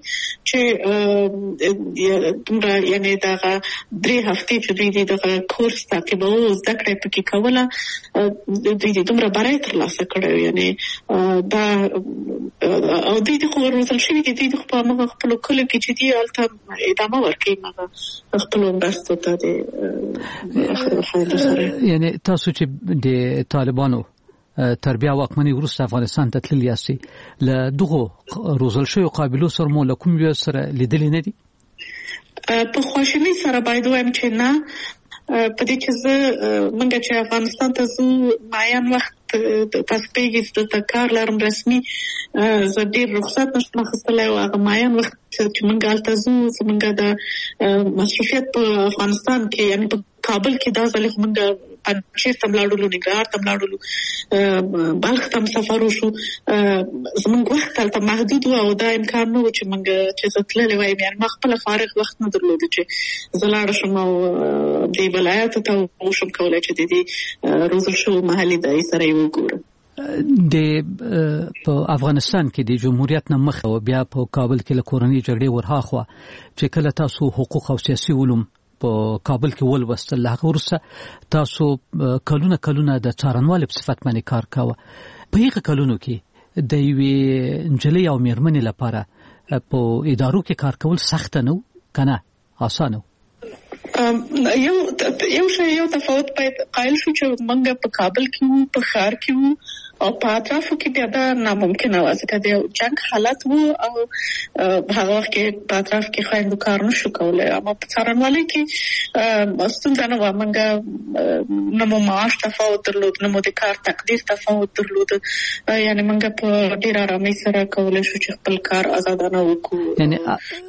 چې دومره یعنی دغه درې هفتې چې دوی دغه کورس تعقیبوه، زده کړه یې پکې کوله، دوی د دومره بری ترلاسه کړی. یعنی دا او دوی د خو روزل شوي دي، دوی د خو په همغه خپلو کلیو کې چې دي هلته ادامه ورکوي هغه خپلو مرستو ته د خویندو سره. یعنی تاسو چې د طالبانو تر بیا واکمنۍ وروسته افغانستان ته تللي یاستئ، له دغو روزل شویو قابلو سره مو له کوم یو سره لیدلي نه دي؟ په خواشینۍ سره باید ووایم چې نه. په دې چې زه منګه چې افغانستان ته زو معین وخت تاسو پیږي د کار لرم رسمي زه ډیر رخصت نشم اخیستلی او هغه معین وخت چې منګه هلته زو زمونږ د مصروفیت په افغانستان کې یعنې په کابل کې دا ځل خو منګه پنجشیر ته ولاړلو ننګرهار ته ولاړلو بلخ ته سفر وشو زمونږ وخت هلته محدود و او دا امکان نه و چې موږ چې زه تللی وایم یعنې ما خپله فارغ وخت نه درلوده چې زه لاړه شم او دې ولایاتو ته وشم کولی چې د دې روزل شوو محلي ادارې سره یې وګورم د په افغانستان کې د جمهوریت نه مخ او بیا په کابل کې له کورنۍ جګړې ورهاخوا چې کله تاسو حقوق او سیاسي علوم په کابل کې ولوستل هغه وروسته تاسو کلونه کلونه د څارنوالۍ په صفت باندې کار کاوه په هغه کلونو کې د یوې نجلۍ او مېرمنې لپاره په ادارو کې کار کول سخت نه و کنه اسانه یو یو شی یو تفاوت قایل شو چې موږ په کابل کې وو په ښار کې وو او په اطرافو کې بیا دا ناممکنه وه ځکه د جنګ حالت و او هغه وخت کې په اطراف کې خویندو کار نه شو کولی اما په څارنوالۍ کې ستونزه نه وه موږ نه مو معاش تفاوت درلود نه مو د کار تقدیر تفاوت درلود یعنې موږ په ډېر ارامۍ سره کولی شو چې خپل کار ازادانه وکړو یعنې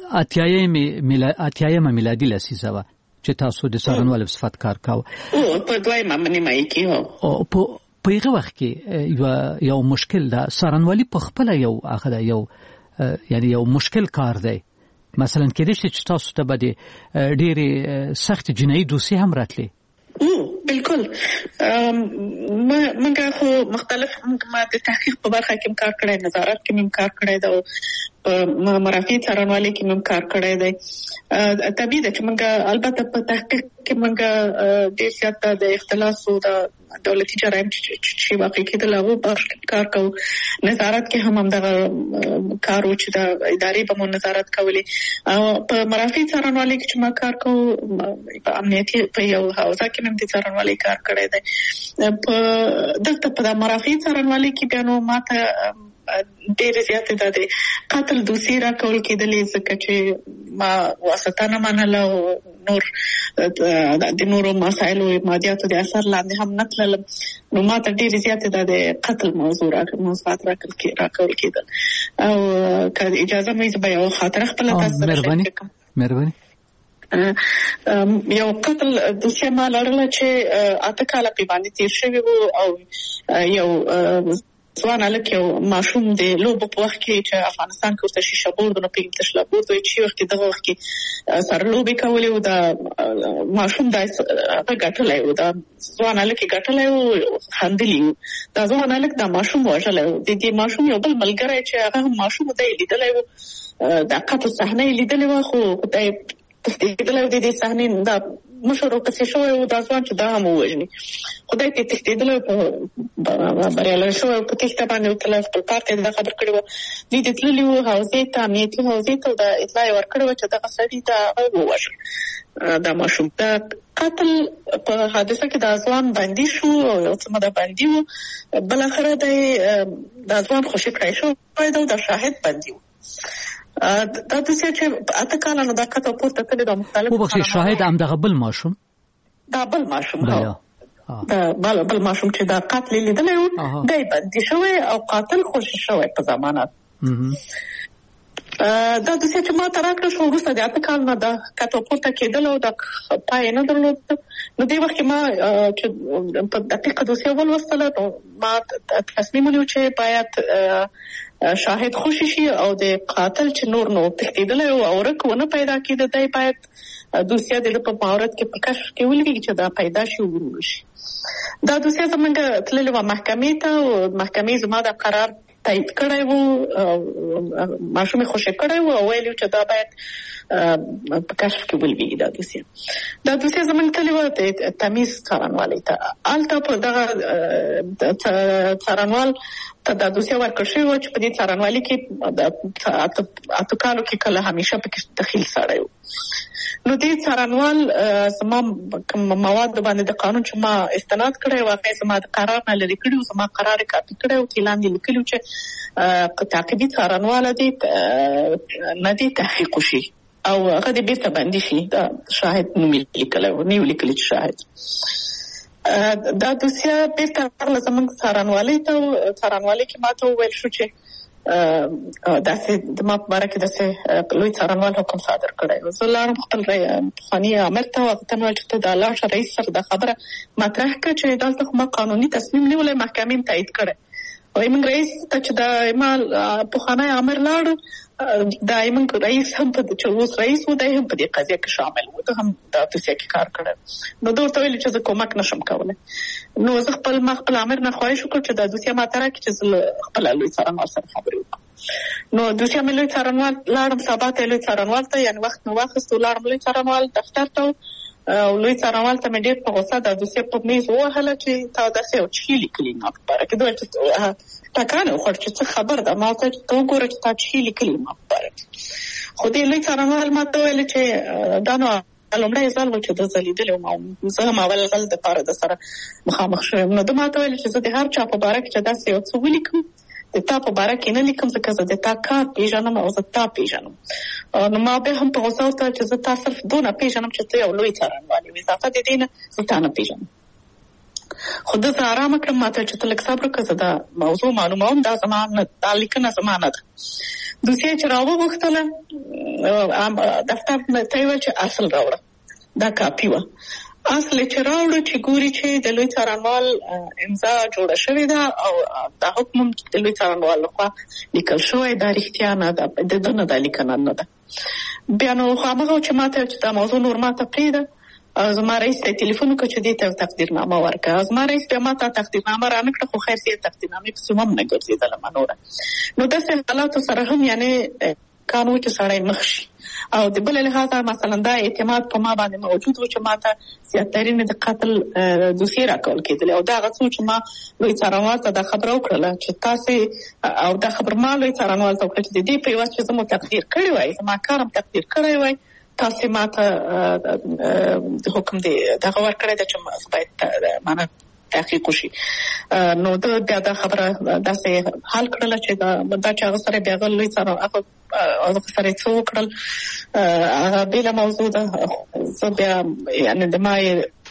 اتیایمه میلادي لسیزه وه چې تاسو د څارنوالۍ په صفت کار کاوه په دویمه نیمایي کې هو په هغه وخت کې یو مشکل ده څارنوالي په خپله یو هغه یو یعنی یو مشکل کار دی مثلا کېدای شي چې تاسو ته به د ډېرې سختې جنایي دوسیې هم راتلې بالکل موږ خو مختلف ما د تحقیق په برخه کې کار کړی نظارت کې هم کار کړی دی په مرافعي څارنوالۍ کې هم کار کړی دی طبیعي ده چې موږ البته په تحقیق کې موږ ډېر زیات د اختلاس او د دولتي جرایم چې واقع کېدل هغو برخه کې کار کوو نظارت کې هم همدغه کار و چې د ادارې به مو نظارت کولې په مرافعي څارنوالۍ کې چې ما کار کوو په امنیتي په یو حوزه کې مې د څارنوالۍ کار کړی دی په دلته په مرافعي څارنوالۍ کې بیا نو ما ته ډېرې زیاتې د قتل دوسیې راکول کېدلې ځکه چې ما واسطه نه منله او نور د نورو مسایلو مادیاتو د اثر لاندې هم نه تللم نو ما ته ډېرې زیاتې د قتل موضوع موضوعات راکول کېدل او که اجازه مې زه به یو خاطره خپله تاسو سره شریکه کړم مهرباني یو قتل دوسیه ما لرله چې اته کاله پرې باندې تېر شوي وو او یو ځوان هلک یو ماشوم د لوبو په وخت کې چې افغانستان کې ورته شیشه بورډ نو پرې تشله بورډ وایي چې وخت کې دغه وخت کې سره لوبې کولې وو دا ماشوم دا هغه ګټلی وو دا ځوان هلک یې ګټلی وو خندلي وو دا ځوان هلک دا ماشوم وژلی وو د دې ماشوم یو بل ملګری چې هغه هم ماشوم دی یې لیدلی وو دا قتل صحنه یې لیدلې وه خو خدای تښتېدلی و د دې صحنې دا مشر ورپسې شوی و دا ځوان چې دا هم ووژني خدای ته یې تښتېدلی و بریالی شوی و په تېښته باندې وتلی خپل کار ته یې دا خبر کړې وه دوی د تللي وو حوزې ته امنیتي حوزې ته دا اطلاع یې ورکړې وه چې دغه سړي دا ووژل دا ماشوم دا قتل په حادثه کې دا ځوان بندي شو او یو څه موده بندي و بالاخره دا ځوان خوشي کړی شوی دی او دا شاهد بندي و دا دوسیه چې اته کاله نو دا کته پورته تللی دا مختلف وبخښئ شاهد همدغه بل ماشوم دا بل ماشوم دا بل ماشوم چې دا قتل یې لیدلی و دی بندي شوی او قاتل خوشي شوی په ضمانت دا دوسیه چې ما ته راکړه شو وروسته د اته کال نه دا کته پورته کېدل او دا پای نه درلود نو دې وخت کې ما چې په دقیقه دوسیه ولوستله نو ما تصمیم ونیو چې باید شاهد خوشي شي او د قاتل چې نور نو تښتېدلی او ورک ونه پیدا کېده دی باید دوسیه د په مهارت کې په کشف کې ولګېږي چې دا پیدا شي وګورو شي دا دوسیه زموږ تللې وه محکمې ته او محکمې زما د قرار تایید کړی و ماشوم یې خوشي کړی و او ویلي چې دا باید په کشف کې ولګېږي دا دوسیه دا دوسیه زموږ تللې وه د تمیز څارنوالۍ ته هلته په دغه څارنوال ته دا دوسیه ورکړل شوې وه چې په دې څارنوالۍ کې اتو کالو کې کله همیشه پکې دخیل سړی و نو دې څارنوال زما کوم مواد باندې د قانون چې ما استناد کړی و هغه زما د قرار نه لرې کړي و زما قرار یې کاپي کړی و چې لاندې لیکلي و چې تعقیبي څارنواله دې نه دې تحقیق وشي او هغه د بیرته باندې شي دا شاهد نوم لیکلی و نیو لیکلی شاهد دا دوسیه بیرته هغه زمونږ څارنوالۍ ته څارنوالۍ کې ما ته وویل شو چې داسې د ما په باره کې داسې لوی څارنوال حکم صادر کړی و. زه لاړم خپل پخواني امر ته او هغه ته مې وویل چې ته د لاړ شه رئیس سره دا خبره مطرح کړه چې دلته خو ما قانوني تصمیم نیولی محکمې م تایید کړی. وایي موږ رئیس ته چې دا ما پخوانی امر لاړو دا موږ رئیس هم په چې اوس رئیس و دی هم په دې قضیه کې شامل و ده هم دا دوسیه کې کار کړی. نو ده ورته ویلي چې زه کومک نشم کولی. نو زه خپل ما خپل امر نه خواهش وکړ چې دا دوسیه ماته راکړي چې زه خپل لوی څارنوال سره خبرې وکړم. نو دوسیه مې لوی څارنوال لاړم سبا ته لوی څارنوال ته یعنې وخت مې واخیست لاړم لوی څارنوال دفتر ته او لوی څارنوال ته مې ډېر په غوسه دا دوسیه په میز ووهله چې تا داسې یو څه لیکلي ما په باره کې ده چې ټکانه وخوړ چې څه خبر ده ما ورته ته وګوره چې تا څه لیکلي ما په باره کې. خو دې لوی څارنوال ما ته وویل چې دا نو لومړی ځل و چې ده زه لیدلی وم او زه هم اول ځل دپاره د سره مخامخ شوی یم. نو ده ما ته ویل چې زه د هر چا په باره کې چې داسې یو څه ولیکم د تا په باره کې نه لیکم ځکه زه د تا کار پېژنم او زه تا پېژنم. نو ما بیا هم په غوسه ورته چې زه تا صرف دونه پېژنم چې ته یو لوی څارنوال یې اضافه د دې نه زه تا نه پېژنم. خو ده زه ارامه کړم ما ته چې ته لږ صبر وکړه زه دا موضوع معلوموم دا زما نه دا لیکنه زما نه ده. دوسیه چې راوغوښتله دفتر ته یې ویل چې اصل راوړه دا کاپي وه. اصل چې راوړه چې ګوري چې د لوی څارنوال امضا جوړه شوې ده او دا حکم د لوی څارنوال لخوا لیکل شوی دا رښتیا نه ده د ده نه دا لیکنه نه ده. بیا نو هماغه چې ما ته چې دا موضوع نور ما ته پرېږده زما رئیس ته تلیفون وکړه چې دې ته تقدیرنامه ورکړه. زما رئیس بیا ما ته تقدیرنامه رانه کړه خو خیر یې تقدیرنامې پسې هم نه ګرځېدله ما نوره. نو داسې حالاتو سره هم یعنې کانو چې سړی مخ شي او د بل لحاظه مثلا دا اعتماد په ما باندې موجود و چې ما ته زیاترین د قتل دوسیې راکول کېدلې او دا هغه څه چې ما لوی څارنوال ته دا خبره وکړله چې تاسې او دا خبر ما لوی څارنوال ته وکړه چې د دې په عوض چې زه مو تقدیر کړی وای زما کار هم تقدیر کړی وای تاسې ما ته د حکم دی دغه ورکړی ده چې باید معنا تحقیق وشي. نو ده بیا دا خبره داسې حل کړله چې دا دا چې هغه سره بیا هغه لوی څارنوال هغه سره څه وکړل هغه بېله موضوع ده. زه بیا یعنې د ما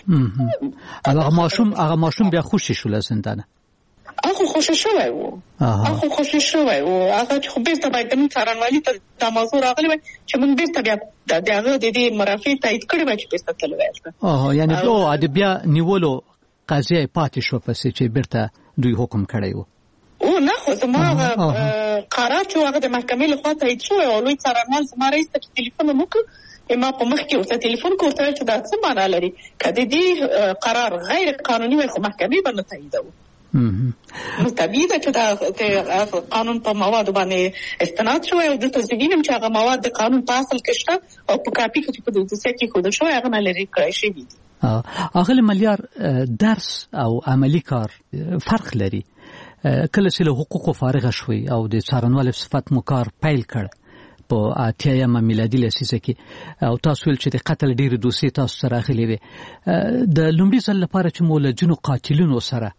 هغه ماشوم هغه ماشوم بیا خوشي شو له زندانه هغه خوشي شوی و هغه خوشي شوی و هغه چې خو بېرته باید زموږ څارنوالي ته دا موضوع راغلی وای چې موږ بېرته بیا د هغه د دې مرافع تایید کړې وای چې بېرته تللی وای. یعنې د بیا نیولو قضیه پاتې شو پسې چې بیرته دوی حکم کړی و. او نه خو زما قرار چې هغه د محکمې لخوا تایید شوی او لوی څارنوال زما رئیس ته تلیفون وکړ ما په مخ کې ورته تلیفون کړ ورته چې دا څه معنا لري که د دې قرار غیر قانوني وای خو محکمې به نه تاییدوو. نو طبیعي ده چې دا قانون په موادو باندې استناد شوی او دلته زه وینم چې هغه مواد د قانون په اصل کې شته او په کاپي کې چې په دوسیه کې ښودل شوی هغه نه لرې کړی شوي دي. اغلی ملیار درس او عملی کار فرق لري. کله چې له حقوقو فارغه شوي او د څارنوال صفت مو کار پیل کړ په اتیایمه میلادي لسیزه کې او تاسو ویل چې د قتل ډېرې دوسیې تاسو سره راغلې وې د لومړي ځل لپاره چې مو له ځینو قاتلینو سره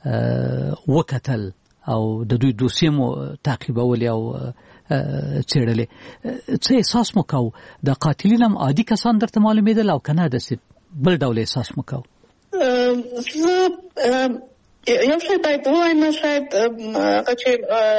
وکتل او د دوی دوسیې مو تعقیبولې او څېړلې څه احساس مو کو د قاتلین هم عادي کسان درته معلومېدل او که نه داسې بل ډول احساس مو کو؟ زه یو شی باید ووایم شاید هغه چې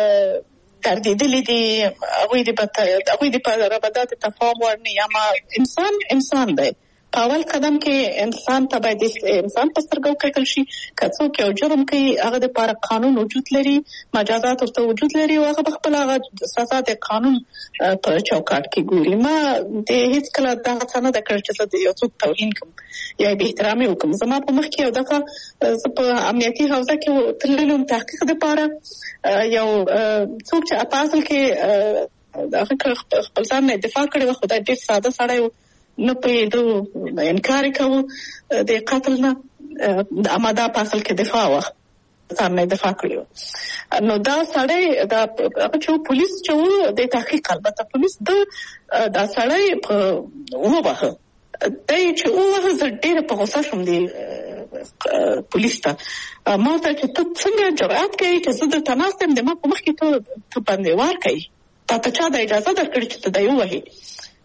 دردېدلي دي هغوی د هغوی د رابطه د تفاهم وړ نه یا ما انسان انسان دی په اول قدم کې انسان ته باید انسان په سترګو کتل شي که څوک یو جرم کوي هغه دپاره قانون وجود لري مجازات ورته وجود لري او هغه پخپله هغه سزا د قانون په چوکاټ کې ګوري. ما د هېڅکله دغه څه نه ده کړې چې زه د یو څوک توهین کړم یا بې احترامي وکړم. زما په مخ کې یو دغه زه په امنیتي حوزه کې تللی وم تحقیق دپاره یو څوک چې په اصل کې هغه خپل ځان نه دفاع کړی و خو دا ډېر ساده سړی و نه پوهېدو انکار یې کوو د قتل نه اما دا په اصل کې دفاع وه ځان نه دفاع کړی و. نو دا سړی دا هغه چې پولیس چې و د تحقیق البته پولیس د دا سړی ووهه دی چې ووهه زه ډېره په غوسه شوم دی پولیس ته ما ته چې ته څنګه جرأت کوې چې زه دلته ناست یم د ما په مخ کې ته باندې وار کوې تا ته چا دا اجازه درکړې چې ته دی ووهې.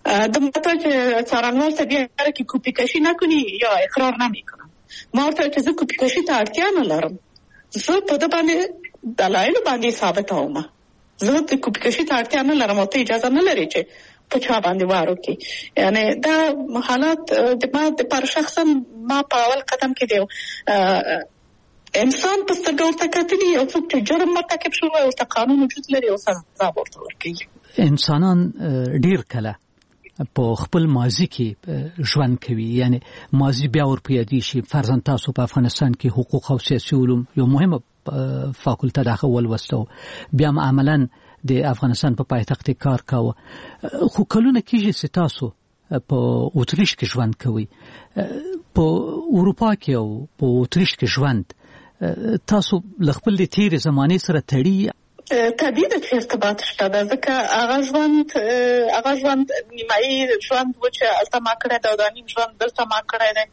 د ماته چې څارنوال ته بیا کې کپی کشی نکنی یا اقرار نمیکنم. ما ورته چې زه کپی کشی ته اړتیا نه لرم، زه په د باندې دلایل باندې ثابت اومه، زه د کپی کشی ته اړتیا نه لرم او ته اجازه نه لري چې په چا باندې وارو کې. یعنی دا حالات د ما د پر شخصا ما په اول قدم کې دی انسان په سترګو ورته کتلي او څوک چې جرم مرتکب شوی او ورته قانون وجود لري او سزا ورته ورکوي. انسانان ډیر کله په خپل ماضي کې ژوند کوي، یعنی ماضي بیا ور په یاد شي. فرضاً تاسو په افغانستان کې حقوق او سیاسي علوم یو مهمه فاکولته داخل ولوستو، بیا عملاً د افغانستان په پایتخت کار کاوه، خو کلونه کېږي چې تاسو په اتریش کې ژوند کوي. په اروپا کې او په اتریش کې ژوند تاسو خپل د تیرې زمانې سره تړي؟ طبیعي ده چې ارتباط شته ده، ځکه هغه ژوند هغه ژوند نیمایي ژوند و چې هلته ما کړی دی او دا نیم ژوند دلته ما کړی دی.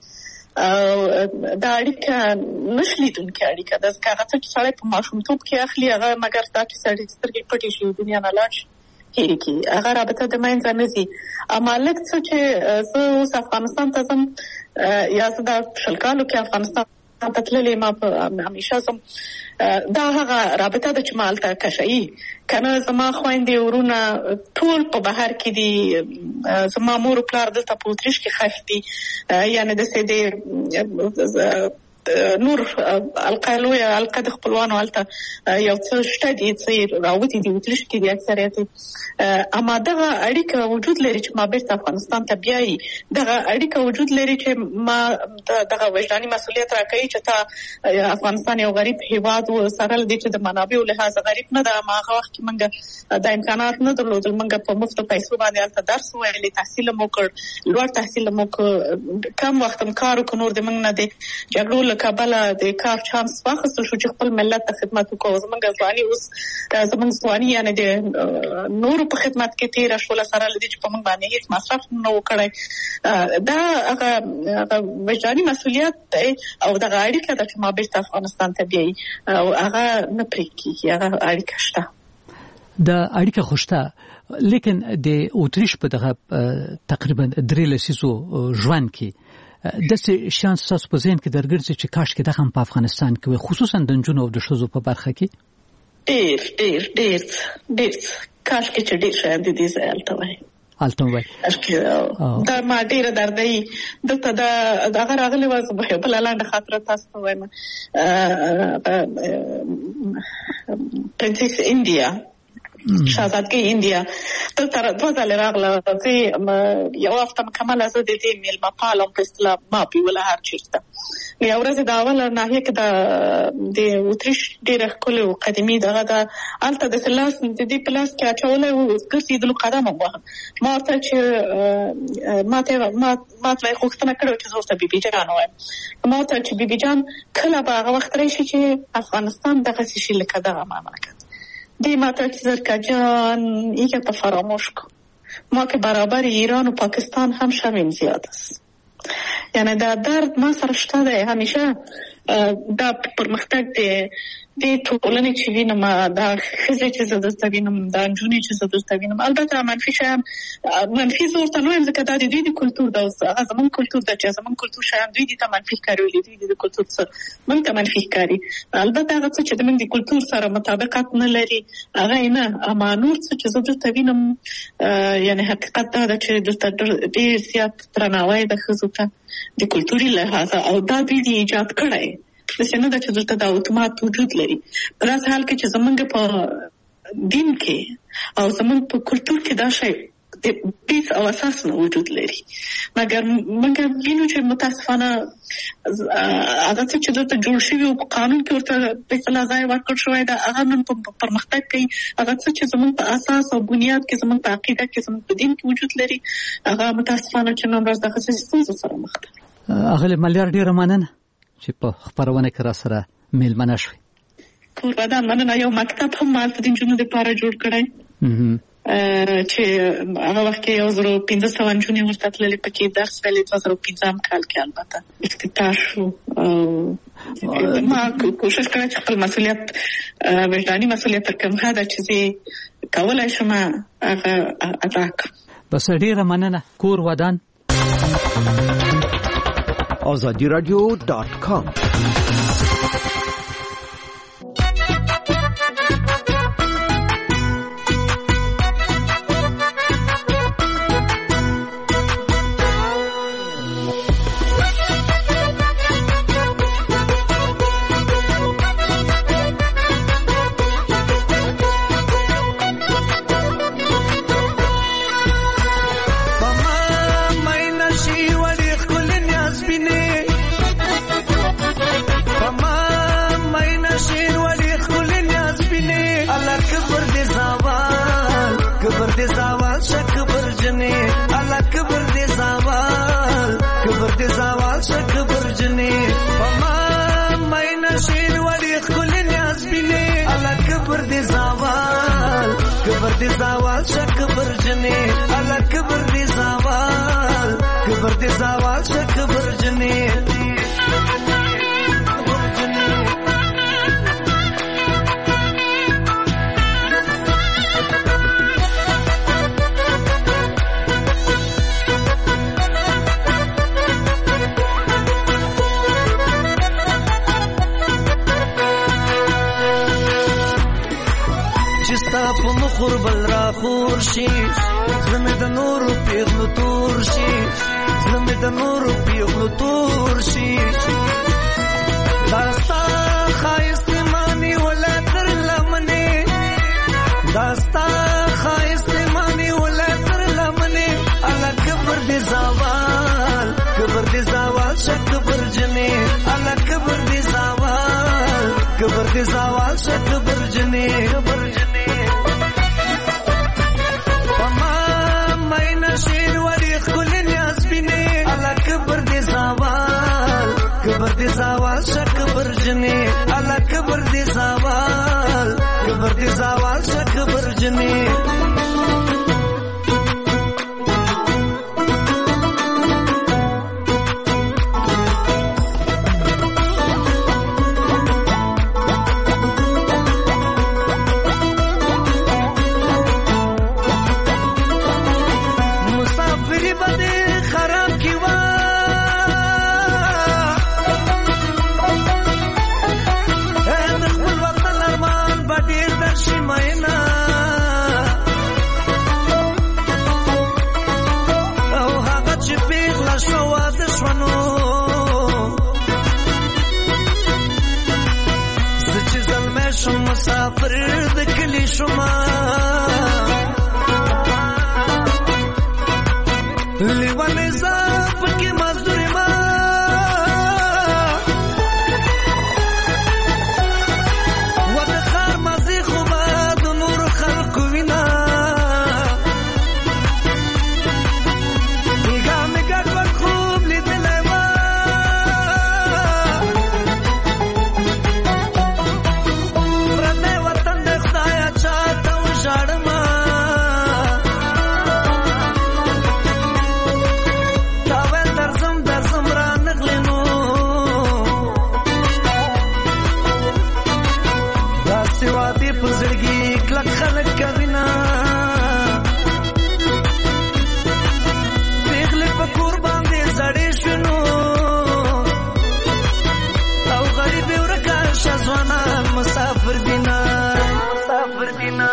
دا اړیکه نش لیدونکې اړیکه ده، ځکه هغه څه چې سړی په ماشومتوب کې اخلي هغه مګر دا چې سړی سترګې پټې شي دنیا نه لاړ شي هېرې کړي، هغه رابطه د منځه نه ځي. اما لږ څه چې زه اوس افغانستان ته ځم یا زه دا شل کالو کې افغانستان ته تللې ما په همیشه ځم، دا هغه رابطه ده چې ما هلته کشوي. که نه زما خویندې ورونه ټول په بهر کې دي، زما مور و پلار دلته په اتریش کې ښخ دي، یعنې داسې د نور القا لویه القا د خپلوانو هلته یو څه شته دي چې راوتي دي اتریش کې دي اکثریت. اما دغه اړیکه وجود لري چې ما بیرته افغانستان ته بیایي، دغه اړیکه وجود لري چې ما دغه وجداني مسؤلیت راکوي چې تا افغانستان یو غریب هیواد و، سره له دې چې د منابعو لحاظ غریب نه ده. ما هغه وخت کې موږ دا امکانات نه درلودل، موږ په مفتو پیسو باندې هلته درس وویلې، تحصیل مو کړ، لوړ تحصیل مو کړ، کم وخت هم کار وکړو، نور د موږ نه دی جګړو له کبله د کار چانس واخیستل شو چې خپل ملت ته خدمت وکړو. زموږ ځواني اوس زموږ ځواني یعنې د نورو په خدمت کې تېره شوله، سره له دې چې په موږ باندې هېڅ مصرف نه و کړی. دا هغه وجداني مسؤلیت دی او دغه اړیکه ده چې ما بیرته افغانستان ته بیایي او هغه نه پرې کېږي، هغه اړیکه شته. دا اړیکه خو شته، لیکن د اتریش په دغه تقریبا درې لسیزو ژوند کې داسې شانس تاسو په ذهن کې درګرځي چې کاشکې دغه هم په افغانستان کې وي، خصوصا د نجونو او د ښځو په برخه کې؟ ډېر ډېر ډېر ډېر کاشکې چې ډېر شیان د دې ځای هلته وای هلته وای. دا ما ډېره دردوي. دلته د هغه راغلې وه، زه به یو بله لنډه خاطره تاسو ته وایم. پرنسس انډیا، شهزادګۍ انډیا دلته دوه ځلې راغله. زه یوه هفته مکمله زه د دې میلمه پال هم په اصطلاح ما بیوله هر چېرته. یوه ورځ د اوله ناحیه کې د اتریش ډېره ښکلې و قدیمي دغه ده، هلته داسې لاس د دې په لاس کې اچولی و، ګرځېدلو قدم هم وهم. ما ورته چې ما ته ما ته یې غوښتنه کړې وه چې زه ورته بیبي جان ووایم. ما ورته چې بیبي جان کله به هغه وخت راشي چې افغانستان دغسې شي لکه دغه مملکت. دی ما ته چې زرکه جان ایگه تا فراموش کن، ما که برابر ایران و پاکستان هم شویم زیاد است. یعنی دا درد ما سره شته دی همیشه. دا پرمختګ دی د ټولنې چې وینم، دا ښځې چې زه دلته وینم، دا نجونې چې زه دلته وینم، البته منفي شیان منفي زه ورته نه وایم ځکه دا د دوی د کلتور ده، هغه زموږ کلتور ده چې زموږ کلتور شیان دوی دې ته منفي ښکاري، ولې دوی د کلتور څه موږ ته منفي ښکاري. البته هغه څه چې زموږ د کلتور سره مطابقت نه لري هغه یې نه. اما نور څه چې زه دلته وینم، یعنې حقیقت دا ده چې دلته ډېر زیات درناوی ده ښځو ته د کلتوري لحاظه، او دا دوی دې ایجاد کړی. داسې نه ده چې دلته دا اتومات وجود لري. په داسې حال کې چې زموږ په دین کې او زموږ په کلتور کې دا شی د بیس او اساس نه وجود لري، مګر موږ وینو چې متاسفانه هغه څه چې دلته جوړ شوي او په قانون کې ورته په اصطلاح ځای ورکړل شوی ده، هغه نن پرمختګ کوي. هغه څه چې زموږ په اساس او بنیاد کې زموږ په عقیده کې زموږ په دین کې وجود لري، هغه متاسفانه چې نن ورځ دغه ستونزو سره مخ ده. اغلې ملیار ډېره مننه چې په خپرونه کې را سره میلمنه شوي. کوربه مننه. یو مکتب هم هلته د نجونو دپاره جوړ کړی چې هغه وخت کې یو زرو پنځه سوه نجونې ورته تللې، پکې درس ویلې. دوه زره پنځم کال کې البته افتتاح شو. ما کوشش کړی چې خپل مسؤلیت، وجداني مسؤلیت تر کوم حده چې زه کولی شم هغه ادا کړم. بس ډیره مننه. کور ودان. آزادی رادیو دات کام. زوال شک برجنی الا کبر دی زوال کبر دی زوال شک برجنی مخور بل را خور شي زمه د نور پیغلو تور شي زمه د نور پیغلو تور شي داستا خایست مانی ولا تر لمنه داستا خایست مانی ولا تر لمنه الا کبر دی زوال کبر دی زوال شک برجنه الا کبر دی زوال کبر دی زوال شک برجنه برجنه کبر دی زوال شک برجنی الا کبر دی زوال کبر دی زوال شک برجنی مسافری بده خراب کیوا مسافر د کلی شما لیوانه زاپ کی مزدوری ما و بخار مزی خوبا د نور خلق وینا میگا میگا ور خوب لیدلای ما مسافر دینا مسافر دینا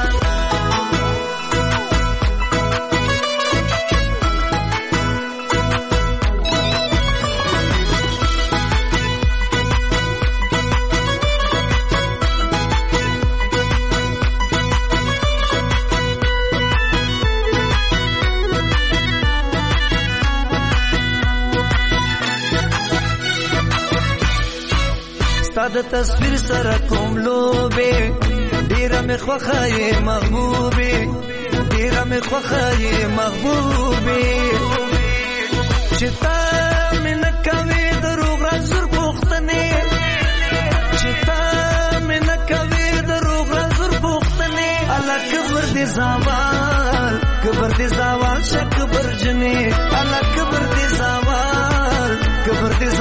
د تصویر سره کوم لوبه ډیره مې خوخه محبوبه ډیره مې خوخه محبوبه چې تا مې نه کوي دروغ راځر پوښتنه چې تا مې نه کوي دروغ راځر پوښتنه الا کبر دې زوال کبر دې زوال شک برجنه الا کبر دې زوال کبر دې